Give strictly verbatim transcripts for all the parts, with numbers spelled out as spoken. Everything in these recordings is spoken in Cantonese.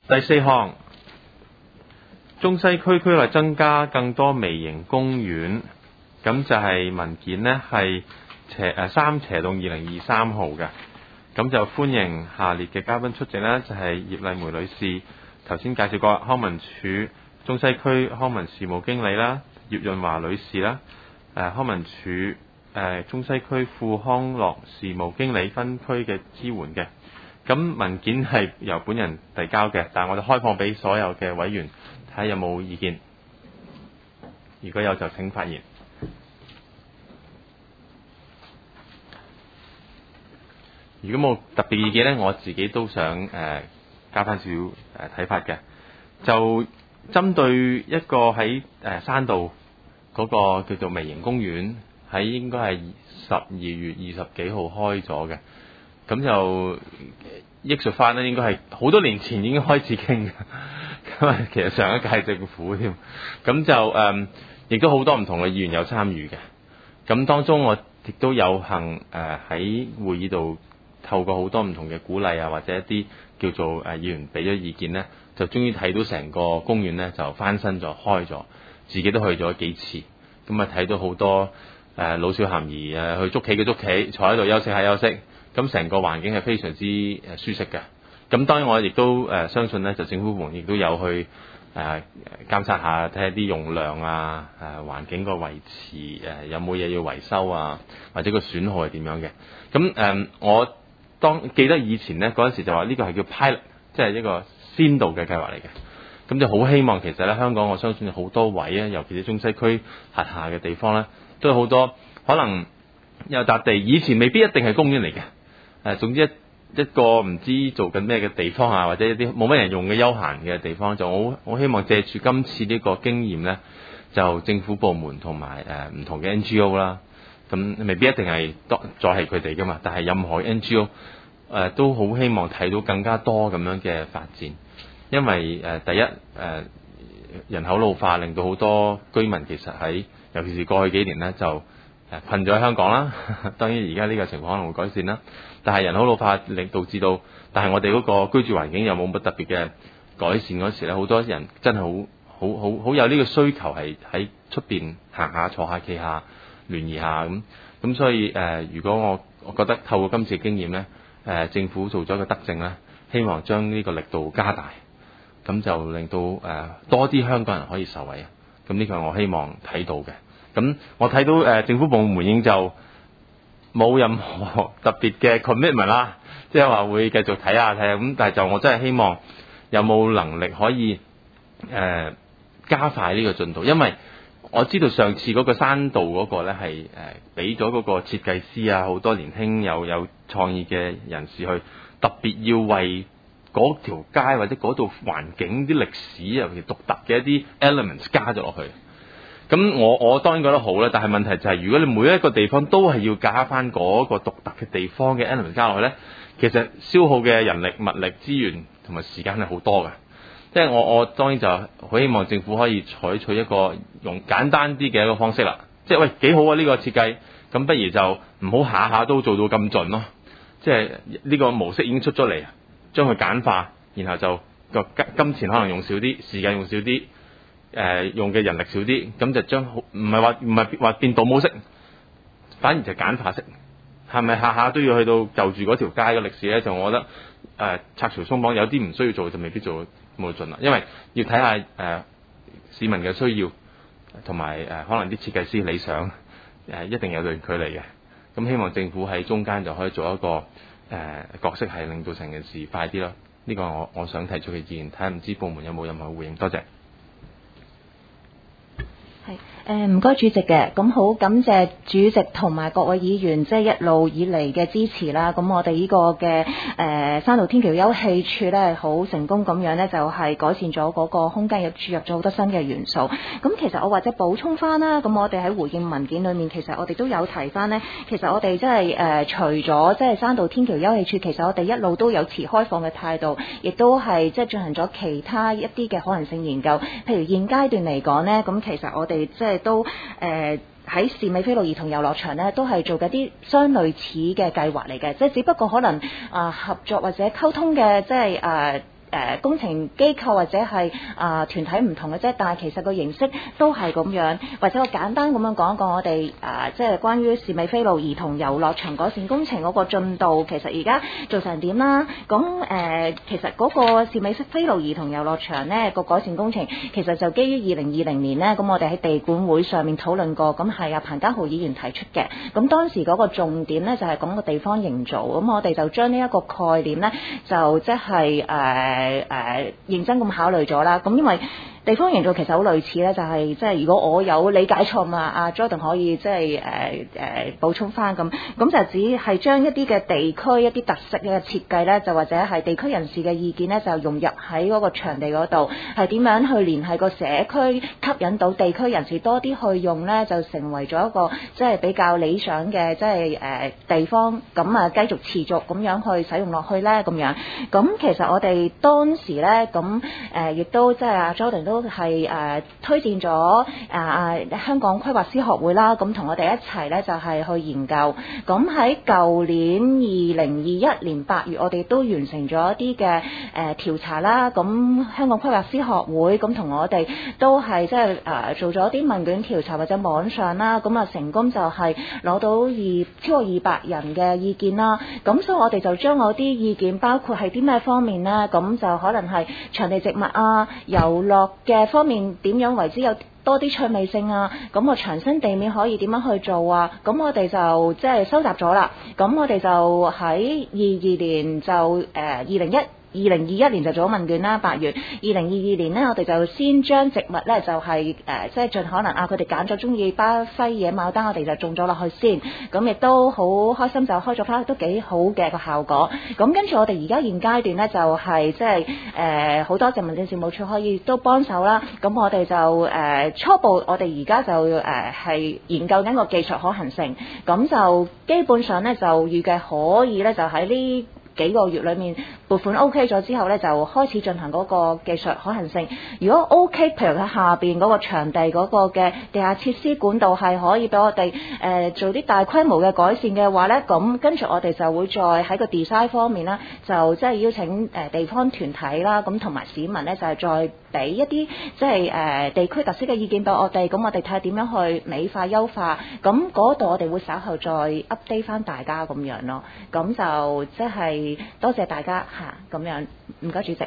第四項，中西區區內增加更多微型公園，咁就係文件呢係斜誒三斜到二零二三號嘅，咁就歡迎下列嘅嘉賓出席呢，就係、是、葉麗梅女士，頭先介紹過康文署中西區康文事務經理啦，葉潤華女士啦，誒康文署誒中西區副康樂事務經理分區嘅支援嘅。咁文件係由本人遞交嘅，但係我哋開放俾所有嘅委員睇下有冇意見。如果有就請發言。如果冇特別意見呢，我自己都想誒、呃、加翻少少誒睇法嘅。就針對一個喺誒、呃、山道嗰個叫做微型公園，喺應該係十二月二十幾號開咗嘅。咁就憶述翻咧，應該係好多年前已經開始傾嘅，咁啊其實上一屆政府添，咁就誒亦都好多唔同嘅議員有參與嘅。咁當中我亦都有幸誒喺會議度透過好多唔同嘅鼓勵啊，或者一啲叫做誒議員俾咗意見呢，就終於睇到成個公園呢就翻新咗開咗，自己都去咗幾次，咁啊睇到好多誒老少咸宜誒去捉棋嘅捉棋，坐喺度休息下休息。咁成個環境係非常之誒舒適嘅。咁當然我亦都誒相信咧，就政府部門亦都有去誒監察下，睇下啲用量啊、誒環境個維持誒有冇嘢要維修啊，或者個損耗係點樣嘅。咁誒我當記得以前咧嗰陣時就話呢個係叫 pilot，即係一個先導嘅計劃嚟嘅。咁就好希望其實咧香港我相信好多位啊，尤其是中西區轄下嘅地方咧，都有好多可能有笪地，以前未必一定係公園嚟嘅。誒，總之一一個唔知做緊咩嘅地方啊，或者一啲冇乜人用嘅休閒嘅地方，就好好希望借住今次呢個經驗呢，就政府部門同埋誒唔同嘅 N G O 啦，咁未必一定係多再係佢哋噶嘛，但係任何 N G O 誒、呃、都好希望睇到更加多咁樣嘅發展，因為誒、呃、第一誒、呃、人口老化令到好多居民其實喺尤其是過去幾年呢，就誒困咗喺香港啦，當然而家呢個情況可能會改善啦。但係人口老化令導致到，但係我哋嗰個居住環境又冇乜特別嘅改善嗰時咧，好多人真係好好好好有呢個需求係喺出邊行下、坐下、企下、聯誼下咁。咁所以誒、呃，如果我我覺得透過今次嘅經驗咧，誒、呃、政府做咗個德政咧，希望將呢個力度加大，咁就令到誒、呃、多啲香港人可以受惠啊。咁呢個係我希望睇到嘅。咁我睇到誒、呃、政府部門回應就冇任何特別嘅 commitment 啦，即係話會繼續睇下睇下咁，但係就我真係希望有冇能力可以誒、呃、加快呢個進度，因為我知道上次嗰個山道嗰個咧係誒俾咗嗰個設計師啊，好多年輕有有創意嘅人士去特別要為嗰條街或者嗰度環境啲歷史尤其獨特嘅一啲 elements 加咗落去。咁我我當然覺得好啦，但係問題就係、是、如果你每一個地方都係要加翻嗰個獨特嘅地方嘅 element 加落去咧，其實消耗嘅人力、物力、資源同埋時間係好多嘅。即係我我當然就好希望政府可以採取一個用簡單啲嘅一個方式啦。即係喂幾好啊呢個設計，咁不如就唔好下下都做到咁盡咯。即係呢個模式已經出咗嚟，將佢簡化，然後就個金錢可能用少啲，時間用少啲。誒、呃、用嘅人力少啲，咁就將好唔係話唔係話變倒模式，反而就簡化式。係咪下下都要去到就住嗰條街嘅歷史咧？就我覺得誒、呃、拆牆鬆綁有啲唔需要做就未必做冇盡啦，因為要睇下誒、呃、市民嘅需要，同埋誒可能啲設計師理想誒、呃、一定有段距離嘅。咁希望政府喺中間就可以做一個誒、呃、角色，係令到成件事快啲咯。呢、這個我我想提出嘅意見，睇下唔知部門有冇任何回應。多謝。 係誒唔該主席嘅，咁好感謝主席同埋各位議員即係一路以嚟嘅支持啦。咁我哋呢個嘅誒、呃、山道天橋休憩處咧，好成功咁樣咧，就係、是、改善咗嗰個空間，入注入咗好多新嘅元素。咁其實我或者補充翻啦，咁我哋喺回應文件裏面，其實我哋都有提翻呢。其實我哋即係誒除咗即係山道天橋休憩處，其實我哋一路都有持開放嘅態度，亦都係即係進行咗其他一啲嘅可能性研究。譬如現階段嚟講呢，咁其實我哋即係都誒喺、呃、士美菲路兒童遊樂場呢，都係做緊啲相類似嘅計劃嚟嘅，即係只不過可能啊、呃、合作或者溝通嘅即係誒誒工程機構或者係啊、呃、團體唔同嘅啫，但係其實個形式都係咁樣。或者我簡單咁樣講一講我哋啊、呃，即係關於士美菲路兒童遊樂場改善工程嗰個進度，其實而家做成點啦？咁誒、呃，其實嗰個士美菲路兒童遊樂場呢個改善工程，其實就基於二零二零年呢，咁我哋喺地管會上面討論過，咁係阿彭家浩議員提出嘅。咁當時嗰個重點呢，就係講個地方營造，咁我哋就將呢一個概念呢，就即係誒誒認真咁考慮咗啦。咁因為地方營造其實好類似咧，就係即係如果我有理解錯嘛，阿 Jordan 可以即係誒誒補充翻咁，咁就只係將一啲嘅地區一啲特色嘅設計咧，就或者係地區人士嘅意見咧，就融入喺嗰個場地嗰度，係點樣去聯繫個社區，吸引到地區人士多啲去用咧，就成為咗一個即係比較理想嘅即係誒地方，咁啊繼續持續咁樣去使用落去咧，咁樣。咁其實我哋當時咧，咁誒亦都即係阿 Jordan 都。都係誒推薦咗誒香港規劃師學會啦，咁同我哋一齊咧就係去研究。咁喺舊年二零二一年八月，我哋都完成咗一啲嘅誒調查啦。咁香港規劃師學會咁同我哋都係即係誒做咗啲問卷調查或者網上啦，咁啊成功就係攞到二超過二百人嘅意見啦。咁所以我哋就將我啲意見包括係啲咩方面呢？咁就可能係場地植物啊、遊樂嘅方面點樣為之有多啲趣味性啊？咁個牆身地面可以點樣去做啊？咁我哋就即係收集咗啦。咁我哋就喺二二年就誒二零一。二零二一年就做咗問卷啦，八月。二零二二年呢，我哋就先將植物呢，就係、是、誒、呃，即係盡可能啊，佢哋揀咗中意巴西野牡丹，我哋就種咗落去先。咁亦都好開心，就開咗花，都幾好嘅個效果。咁跟住我哋而家現階段呢，就係、是、即係誒好多謝民政事務處可以都幫手啦。咁我哋就誒、呃、初步，我哋而家就誒係、呃、研究緊個技術可行性。咁就基本上呢，就預計可以呢，就喺呢幾個月裏面撥款 OK 咗之後呢，就開始進行嗰個技術可行性。如果 OK，譬如喺下邊嗰個場地嗰個嘅地下設施管道係可以俾我哋誒、呃、做啲大規模嘅改善嘅話呢，咁跟住我哋就會再喺個 design 方面啦，就即係邀請誒地方團體啦，咁同埋市民呢，就係、是、再俾一啲即係誒地區特色嘅意見俾我哋，咁我哋睇下點樣去美化優化。咁嗰度我哋會稍後再 update 翻大家咁樣咯。咁就即係。多謝大家嚇，咁樣唔該主席。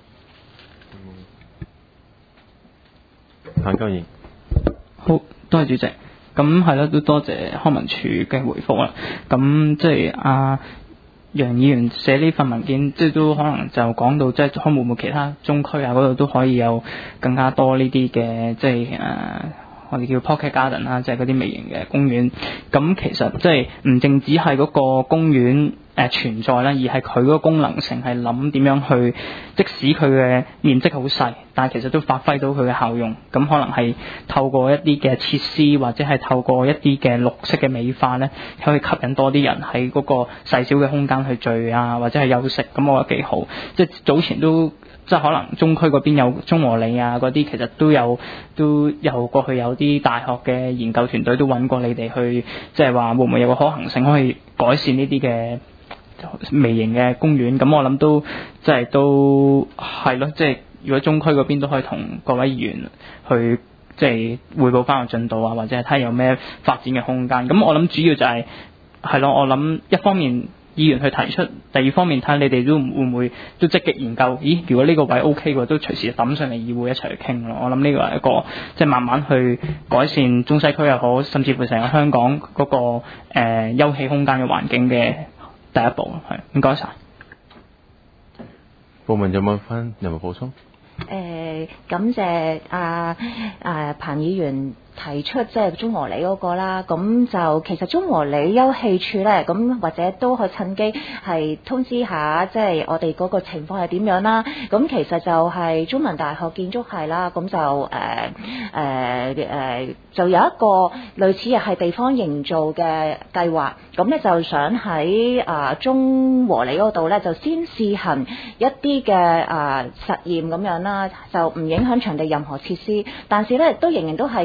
彭家賢， 好多謝主席。咁係啦，都多謝康文署嘅回覆啦。咁即係阿楊議員寫呢份文件，即係都可能就講到，即係可能會唔會其他中區啊嗰度都可以有更加多呢啲嘅，即係誒。呃我哋叫 Pocket Garden 啦，即係嗰啲微型嘅公園。咁其實即係唔淨止係嗰個公園誒、呃、存在啦，而係佢嗰個功能性係諗點樣去，即使佢嘅面積好細，但係其實都發揮到佢嘅效用。咁可能係透過一啲嘅設施，或者係透過一啲嘅綠色嘅美化咧，可以吸引多啲人喺嗰個細小嘅空間去聚啊，或者係休息。咁我覺得幾好。即係早前都。即係可能中區嗰邊有中和里啊嗰啲，其實都有都有過去有啲大學嘅研究團隊都揾過你哋去，即係話會唔會有個可行性可以改善呢啲嘅微型嘅公園？咁我諗都即係都係咯，即係如果中區嗰邊都可以同各位議員去即係匯報翻個進度啊，或者係睇下有咩發展嘅空間。咁我諗主要就係係咯，我諗一方面。議員去提出，第二方面睇下你哋都會唔會都積極研究？咦，如果呢個位 OK 嘅，都隨時抌上嚟議會一齊去傾咯。我諗呢個係一個即係慢慢去改善中西區又好，甚至乎成個香港嗰、那個誒、呃、休憩空間嘅環境嘅第一步咯。係，唔該晒。 部門有冇分有冇補充？ 誒、呃，感謝阿阿彭議員提出即係中和里嗰個啦，咁就其實中和里休憩處咧，咁或者都可以趁機係通知下，即係我哋嗰個情況係點樣啦。咁其實就係中文大學建築系啦，咁就誒誒誒，就有一個類似係地方營造嘅計劃，咁咧就想喺啊中和里嗰度咧，就先試行一啲嘅啊實驗咁樣啦，就唔影響場地任何設施，但是咧都仍然都係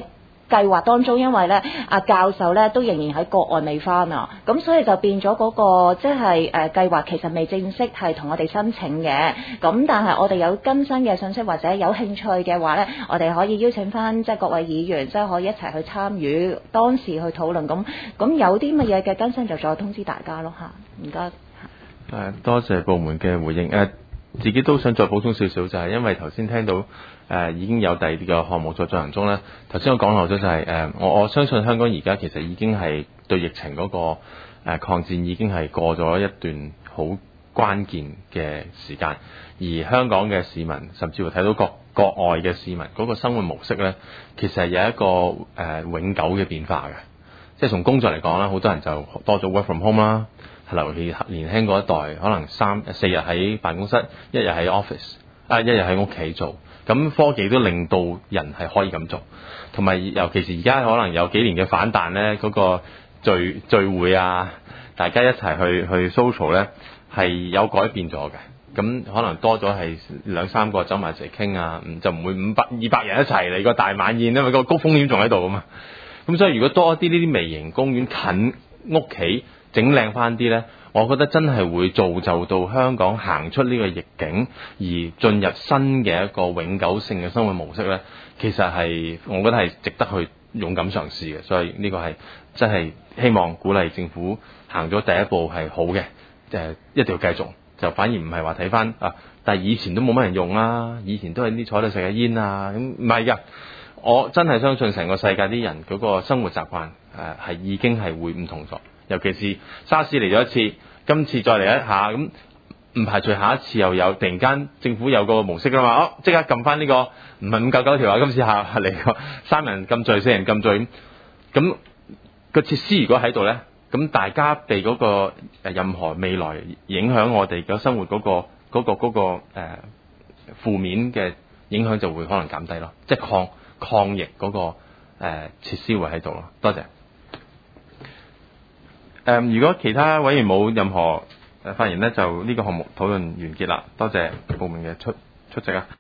計劃當中，因為咧阿教授咧都仍然喺國外未翻啊，咁所以就變咗嗰、那個即係誒計劃其實未正式係同我哋申請嘅，咁但係我哋有更新嘅信息或者有興趣嘅話咧，我哋可以邀請翻即係各位議員，即係可以一齊去參與當時去討論，咁咁有啲乜嘢嘅更新就再通知大家咯嚇，唔該。 誒，多謝部門嘅回應。誒，自己都想再補充少少，就係因為頭先聽到誒、呃、已經有第二個項目在進行中咧。頭先我講漏咗就係、是、誒，我、呃、我相信香港而家其實已經係對疫情嗰、那個誒、呃、抗戰已經係過咗一段好關鍵嘅時間，而香港嘅市民甚至乎睇到國國外嘅市民嗰、那個生活模式咧，其實係有一個誒、呃、永久嘅變化嘅。即係從工作嚟講啦，好多人就多咗 work from home 啦。尤其年輕嗰一代，可能三四日喺辦公室，一日喺 office， 啊一日喺屋企做。咁科技都令到人係可以咁做，同埋尤其是而家可能有幾年嘅反彈咧，嗰、嗰個聚聚會啊，大家一齊去去 social 咧，係有改變咗嘅。咁可能多咗係兩三個走埋一齊傾啊，就唔會五百二百人一齊嚟個大晚宴，因為個高風險仲喺度啊嘛。咁所以如果多一啲呢啲微型公園近屋企，整靚翻啲呢，我覺得真係會造就到香港行出呢個逆境，而進入新嘅一個永久性嘅生活模式呢。其實係我覺得係值得去勇敢嘗試嘅，所以呢個係真係希望鼓勵政府行咗第一步係好嘅，誒一定要繼續，就反而唔係話睇翻啊，但係以前都冇乜人用啦，以前都係啲坐喺度食下煙啊，咁唔係㗎，我真係相信成個世界啲人嗰個生活習慣誒係已經係會唔同咗。尤其是沙士嚟咗一次，今次再嚟一下，咁唔排除下一次又有突然間政府有個模式㗎嘛，哦即刻撳翻呢個唔係五九九條啊，今次下嚟個三人禁聚、四人禁聚，咁、咁個設施如果喺度咧，咁大家被嗰個任何未來影響我哋嘅生活嗰、嗰個嗰、嗰個嗰、嗰個誒、呃、負面嘅影響就會可能減低咯，即係抗抗疫嗰、嗰個誒、呃、設施會喺度咯。多謝。誒、嗯，如果其他委員冇任何誒發言咧，就呢個項目討論完結啦。多謝部門嘅出出席啊！